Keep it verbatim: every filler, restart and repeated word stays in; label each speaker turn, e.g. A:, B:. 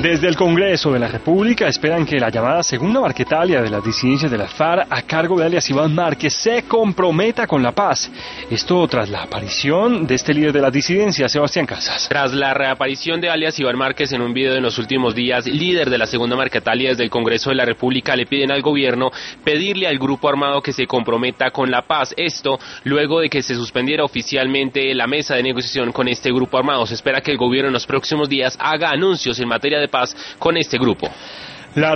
A: Desde el Congreso de la República esperan que la llamada segunda Marquetalia de las disidencias de las FARC a cargo de alias Iván Márquez se comprometa con la paz. Esto tras la aparición de este líder de las disidencias, Sebastián Casas.
B: Tras la reaparición de alias Iván Márquez en un video en los últimos días, líder de la segunda Marquetalia desde el Congreso de la República le piden al gobierno pedirle al grupo armado que se comprometa con la paz. Esto luego de que se suspendiera oficialmente la mesa de negociación con este grupo armado. Se espera que el gobierno en los próximos días haga anuncios en materia de paz con este grupo.